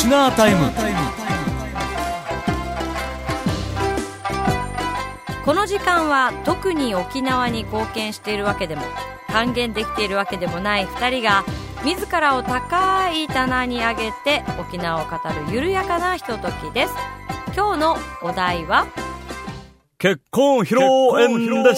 沖縄タイム。 この時間は特に沖縄に貢献しているわけでも還元できているわけでもない2人が自らを高い棚に上げて沖縄を語る緩やかなひとときです。今日のお題は結婚披露宴です。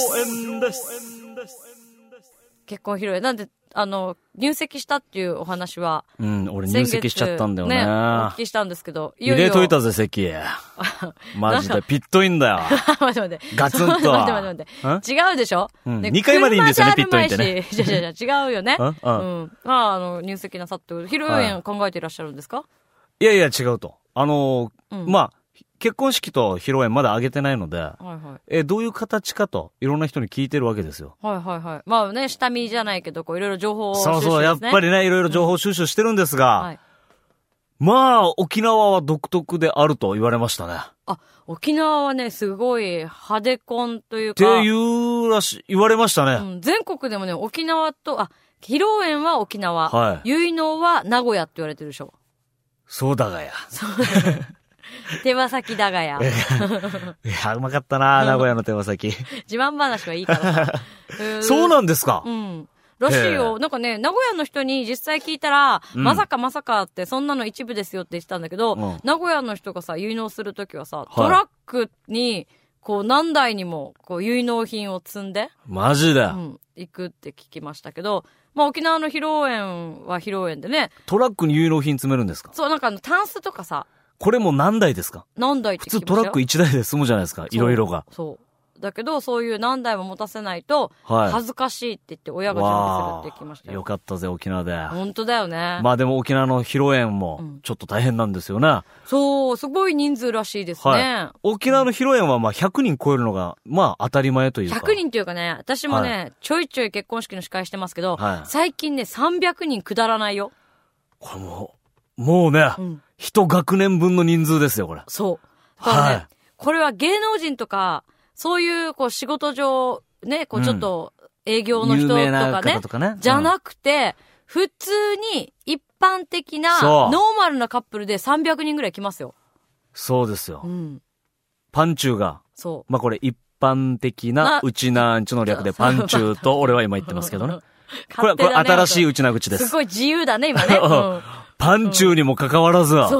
結婚披露宴なんで入籍したっていうお話は、 俺入籍しちゃったんだよね。 お聞きしたんですけど、 入れといたぜ席。マジでピットインだよ。 待ってガツンと。 待って違うでしょ、 2回までいいんですよね、ピットインってね。 違うよね。入籍なさって披露宴考えていらっしゃるんですか？ いやいや違うと。結婚式と披露宴まだ挙げてないので、どういう形かといろんな人に聞いてるわけですよ。 まあね、下見じゃないけど、こういろいろ情報を収集してね。 そう、やっぱりね、いろいろ情報収集してるんですが、まあ、沖縄は独特であると言われましたね。 沖縄はね、すごい派手婚というか。 って言われましたね。 全国でもね、沖縄と、披露宴は沖縄、結納は名古屋って言われてるでしょ。 そうだがや。 手羽先だがや。 いや、うまかったな、名古屋の手羽先。 自慢話はいいからさ。 そうなんですか。 らしいよ。なんかね、名古屋の人に実際聞いたら、まさかってそんなの一部ですよって言ってたんだけど、名古屋の人がさ、結納するときはさ、トラックに、こう何台にも、こう結納品を積んで。 マジで行くって聞きましたけど、まあ沖縄の披露宴は披露宴でね。 トラックに結納品積めるんですか？ そう、なんかタンスとかさ、 これも何台ですか？ 何台って聞きましたよ。 普通トラック1台で済むじゃないですか、いろいろが。 そう。だけど、そういう何台も持たせないと、恥ずかしいって言って親が準備するって聞きましたよ。 よかったぜ、沖縄で。 本当だよね。 まあでも沖縄の披露宴も、ちょっと大変なんですよね。 そう、すごい人数らしいですね。 沖縄の披露宴はまあ100人超えるのが、まあ当たり前というか。 100人というかね、私もね、ちょいちょい結婚式の司会してますけど、最近ね、300人くだらないよ。 これもうね、一学年分の人数ですよ、これ。 そう。だからね、これは芸能人とか、そういう、こう、仕事上、ね、こう、ちょっと、営業の人とかね、じゃなくて、普通に、一般的な、ノーマルなカップルで300人ぐらい来ますよ。 そうですよ。パンチューが、まあこれ、一般的な、うちなんちゅの略で、パンチューと、俺は今言ってますけどね。これ新しいうちな口です。 すごい自由だね、今ね。 パンチューにもかかわらず。 そう。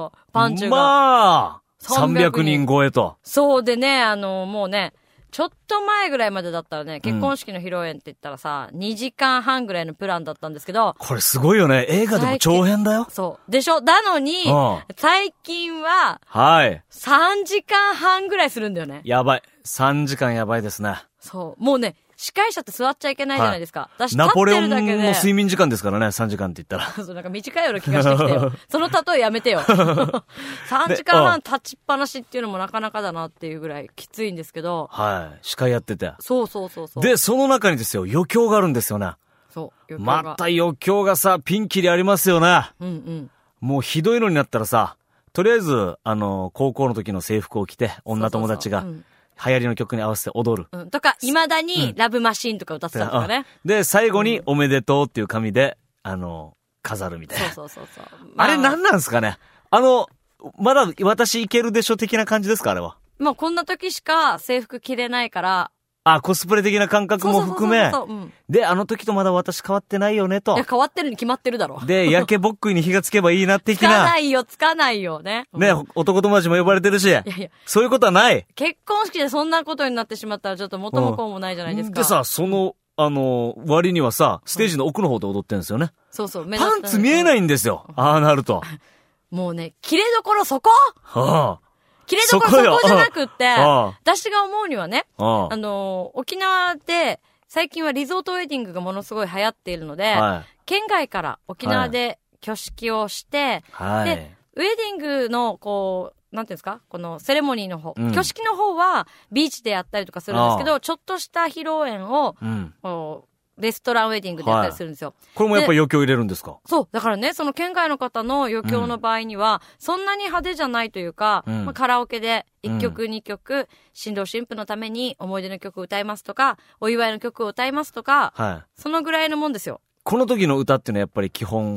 パンチューが。 まあ、300人超えと。 そうでね、もうね、ちょっと前ぐらいまでだったらね、結婚式の披露宴って言ったらさ、2時間半ぐらいのプランだったんですけど。 これすごいよね。映画でも長編だよ。 そう。でしょ？なのに、最近は、3時間半ぐらいするんだよね。 やばい。3時間やばいですね。 そう。もうね、司会者って座っちゃいけないじゃないですか。私ナポレオンの睡眠時間ですからね、3時間って言ったら。 そう、なんか短いような気がしてきてよ。その例えやめてよ。3時間半立ちっぱなしっていうのもなかなかだなっていうぐらいきついんですけど。 司会やってて。 そう。 で、その中にですよ、余興があるんですよね。 そう、 また余興がさ、ピンキリありますよね。もうひどいのになったらさ、とりあえず、高校の時の制服を着て、女友達が、流行りの曲に合わせて踊る。 とか、未だにラブマシーンとか歌ってたとかね。 で、最後におめでとうっていう紙で、飾るみたいな。 そう。 あれ何なんすかね？まだ私いけるでしょ的な感じですかあれは。 まあこんな時しか制服着れないから。 コスプレ的な感覚も含め。で、あの時とまだ私変わってないよねと。 いや、変わってるに決まってるだろ。 で、焼けぼっくいに火がつけばいいな的な。 つかないよね。 ね、男友達も呼ばれてるし。そういうことはない。 結婚式でそんなことになってしまったらちょっと元も子もないじゃないですか。 でさ、割にはさ、ステージの奥の方で踊ってるんですよね。 そう。 パンツ見えないんですよ。ああなると。 もうね、切れどころそこ？切れどころそこじゃなくって、私が思うにはね、沖縄で最近はリゾートウェディングがものすごい流行っているので、県外から沖縄で挙式をして、で、ウェディングのこう、なんていうんですか、このセレモニーの方、挙式の方はビーチでやったりとかするんですけど、ちょっとした披露宴を、レストランウェディングでやったりするんですよ。 これもやっぱり余興入れるんですか？ そう。だからね、その県外の方の余興の場合には、そんなに派手じゃないというか、カラオケで1曲2曲、新郎新婦のために思い出の曲を歌いますとか、お祝いの曲を歌いますとか、そのぐらいのもんですよ。 この時の歌っていうのはやっぱり基本は、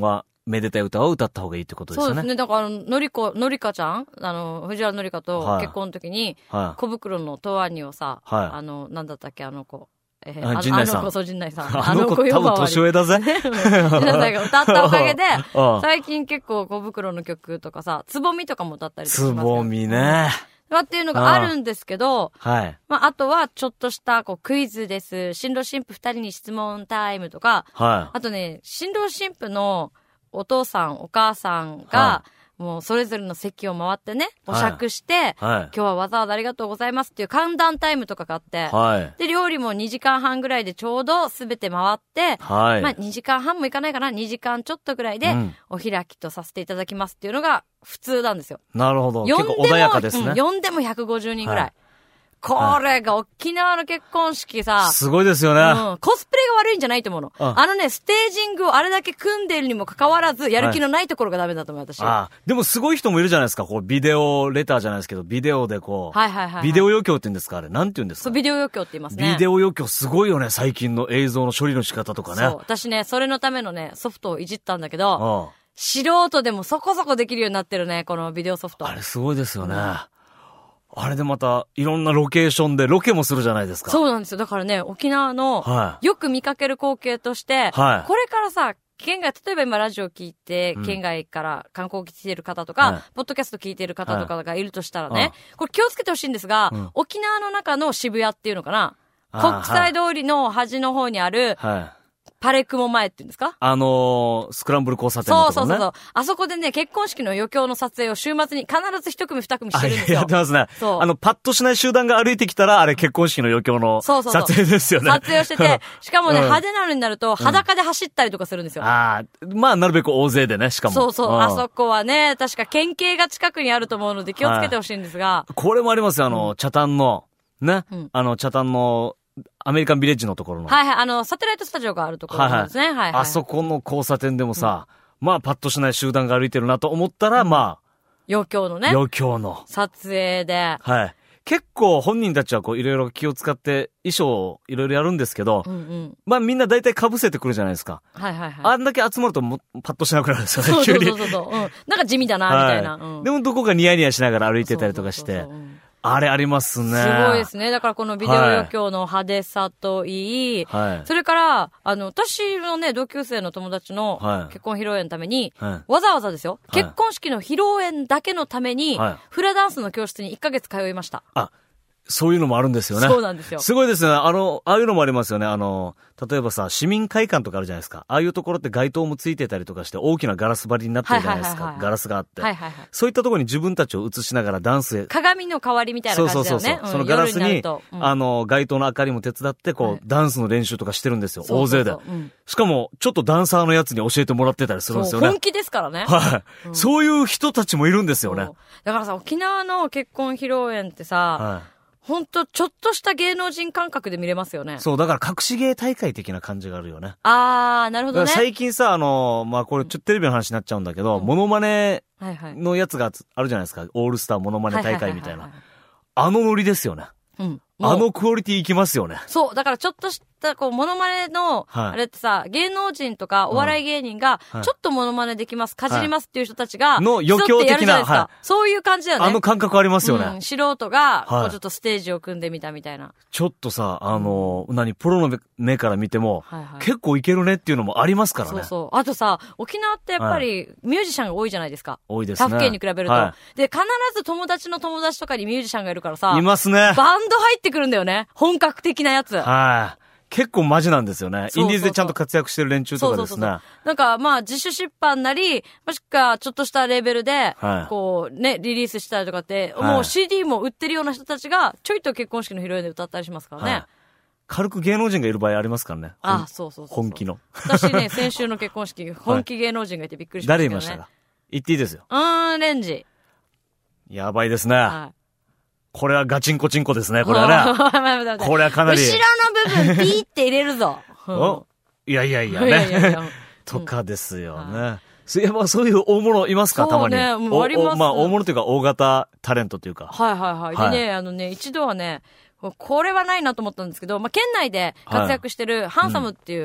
めでたい歌を歌った方がいいってことですよね。 そうですね。だから、のりかちゃん藤原のりかと結婚の時に、小袋の答案にをさ、なんだったっけ、あの子。 陣内さん。 あの子、そう、陣内さん。 あの子多分年上だぜ。 皆さんが歌ったおかげで、最近結構小袋の曲とかさ、つぼみとかも歌ったりとかしますよ。 つぼみね。 っていうのがあるんですけど、 はい。 まあ、あとはちょっとしたクイズです。新郎新婦二人に質問タイムとか、はい。あとね、新郎新婦のお父さん、お母さんが、もうそれぞれの席を回ってね、お酌して、今日はわざわざありがとうございますっていう歓談タイムとかがあって、で、料理も2時間半ぐらいでちょうどすべて回って、まあ2時間半もいかないかな、2時間ちょっとぐらいで、お開きとさせていただきますっていうのが普通なんですよ。 なるほど。結構穏やかですね。 呼んでも150人ぐらい。これが沖縄の結婚式さ。 すごいですよね。 コスプレが悪いんじゃないと思うの。ステージングをあれだけ組んでるにもかかわらず、やる気のないところがダメだと思う、私。 でもすごい人もいるじゃないですか。ビデオレターじゃないですけど、ビデオでビデオ余興って言うんですかあれ。なんて言うんですか。 そう、ビデオ余興って言いますね。 ビデオ余興すごいよね。最近の映像の処理の仕方とかね。そう。 私ね、それのためのね、ソフトをいじったんだけど、素人でもそこそこできるようになってるね、このビデオソフト。 あれすごいですよね。あれでまた、いろんなロケーションでロケもするじゃないですか。 そうなんですよ。だからね、沖縄の、よく見かける光景として、これからさ、県外、例えば今ラジオ聞いて、県外から観光来ている方とか、ポッドキャスト聞いている方とかがいるとしたらね、これ気をつけてほしいんですが、沖縄の中の渋谷っていうのかな、国際通りの端の方にある、パレクモ前っていうんですか？ スクランブル交差点のところね。 そう。あそこでね、結婚式の余興の撮影を週末に必ず一組二組してるんですよ。 やってますね。そう。パッとしない集団が歩いてきたら、あれ結婚式の余興の撮影ですよね。 撮影をしてて、しかもね、派手なのになると、裸で走ったりとかするんですよ。 まあ、なるべく大勢でね、しかも。 そう。あそこはね、確か県警が近くにあると思うので気をつけてほしいんですが。 これもありますよ、北谷の、ね。北谷の、アメリカンビレッジのところの。 サテライトスタジオがあるところなんですね。 あそこの交差点でもさ、まあ、パッとしない集団が歩いてるなと思ったら、まあ。 余興のね。 余興の。 撮影で。 結構本人たちはいろいろ気を使って衣装をいろいろやるんですけど、まあみんな大体被せてくるじゃないですか。あんだけ集まるとパッとしなくなるんですよね、急に。 そう。なんか地味だな、みたいな。 でもどこかニヤニヤしながら歩いてたりとかして。あれありますね。 すごいですね。だからこのビデオ余興の派手さといい、それから、私のね、同級生の友達の結婚披露宴のために、わざわざですよ、結婚式の披露宴だけのために、フラダンスの教室に1ヶ月通いました。 そういうのもあるんですよね。 そうなんですよ。 すごいですね。ああいうのもありますよね。例えばさ、市民会館とかあるじゃないですか。ああいうところって街灯もついてたりとかして、大きなガラス張りになってるじゃないですか。ガラスがあって。そういったところに自分たちを映しながらダンスへ。 鏡の代わりみたいな感じだよね。 そのガラスに、街灯の明かりも手伝って、ダンスの練習とかしてるんですよ。大勢で。しかも、ちょっとダンサーのやつに教えてもらってたりするんですよね。 本気ですからね。 そういう人たちもいるんですよね。 だからさ、沖縄の結婚披露宴ってさ、ほんと、ちょっとした芸能人感覚で見れますよね。 そう、だから隠し芸大会的な感じがあるよね。 なるほどね。 最近さ、まあ、これちょっとテレビの話になっちゃうんだけど、モノマネのやつがあるじゃないですか。オールスターモノマネ大会みたいな。あのノリですよね。あのクオリティいきますよね。 そう、だからちょっとした、モノマネの、あれってさ、芸能人とかお笑い芸人が、ちょっとモノマネできます、かじりますっていう人たちが、 の余興的な、 そういう感じだよね。 あの感覚ありますよね。 素人が、ちょっとステージを組んでみたみたいな。 ちょっとさ、プロの目から見ても、結構いけるねっていうのもありますからね。 そう。あとさ、沖縄ってやっぱり、ミュージシャンが多いじゃないですか。 多いですね。 他府県に比べると。で、必ず友達の友達とかにミュージシャンがいるからさ。 いますね。 バンド入ってくるんだよね。本格的なやつ。 結構マジなんですよね。インディーズでちゃんと活躍してる連中とかですね。 なんかまあ自主出版なり、もしくはちょっとしたレベルで、リリースしたりとかって、もう CD も売ってるような人たちが、ちょいと結婚式の披露宴で歌ったりしますからね。 軽く芸能人がいる場合ありますからね。 そう。 本気の。 私ね、先週の結婚式、本気芸能人がいてびっくりしましたけどね。 誰いましたか？言っていいですよ。 レンジ。やばいですね。これはガチンコチンコですね、これはね。これはかなり。 後ろの部分、ピーって入れるぞ。 いやね。とかですよね。そういう大物いますか、たまに。 あります。 まあ、大物というか、大型タレントというか。 でね、一度はね、これはないなと思ったんですけど、まあ、県内で活躍してるハンサムっていう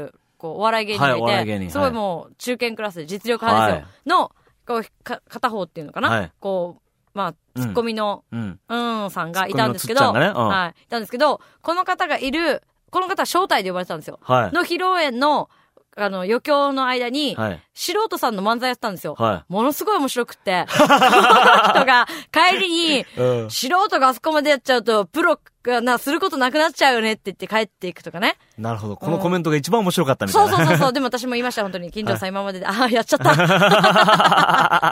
こう、お笑い芸人がいて、 はい、お笑い芸人。 すごいもう、中堅クラスで実力派ですよ。の、こう、片方っていうのかな、こう、まあ、ツッコミの、さんがいたんですけど、はい、いたんですけど、この方は招待で呼ばれてたんですよ。の披露宴の、余興の間に、素人さんの漫才やってたんですよ。ものすごい面白くって、この人が帰りに、素人があそこまでやっちゃうと、プロがすることなくなっちゃうよねって言って帰っていくとかね。 なるほど。このコメントが一番面白かったみたいな。 そう。でも私も言いました、本当に。金城さん今までで、やっちゃった。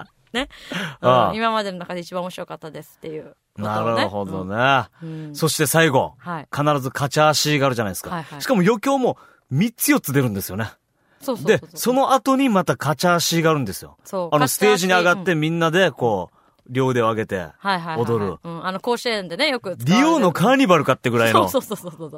ね、今までの中で一番面白かったですっていう、ね。 なるほどね。そして最後、必ずカチャーシーがあるじゃないですか。しかも余興も3つ4つ出るんですよね。で、その後にまたカチャーシーがあるんですよ。ステージに上がってみんなでこう、両腕を上げて踊る。 甲子園でね、よく使われる。リオのカーニバルかってぐらいの。 そう。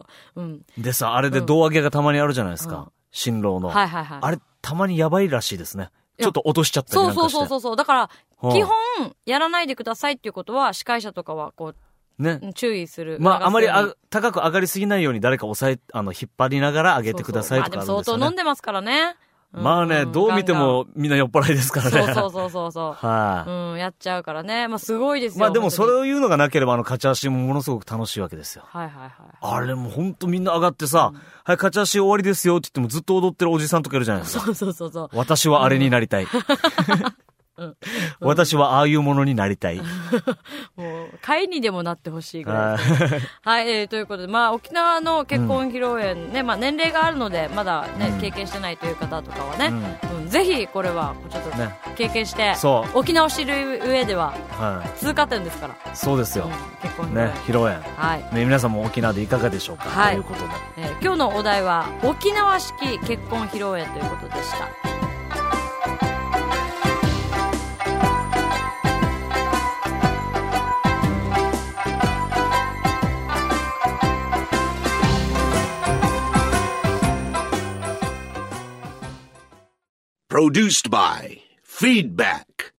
でさ、あれで胴上げがたまにあるじゃないですか。新郎の。あれ、たまにやばいらしいですね。ちょっと落としちゃったりなんかして。 そう。だから、基本、やらないでくださいっていうことは、司会者とかは、こう、ね。注意する。 まあ、あまり高く上がりすぎないように誰か引っ張りながら上げてくださいとかあるんですよね。 でも相当飲んでますからね。 まあね、どう見てもみんな酔っ払いですからね。 そう。やっちゃうからね。まあすごいですよ。 まあでもそれを言うのがなければカチャーシーもものすごく楽しいわけですよ。 はい。 あれもほんとみんな上がってさ、はい、カチャーシー終わりですよって言ってもずっと踊ってるおじさんとかいるじゃないですか。 そう。 私はあれになりたい。私はああいうものになりたい。もう、会にでもなってほしいぐらい。はい、ということで、まあ、沖縄の結婚披露宴ね、まあ、年齢があるので、まだね、経験してないという方とかはね、ぜひ、これは、ちょっと経験して、沖縄を知る上では、通過点ですから。 そうですよ。 結婚披露宴。皆さんも沖縄でいかがでしょうかということで。 今日のお題は、沖縄式結婚披露宴ということでした。 Produced by Feedback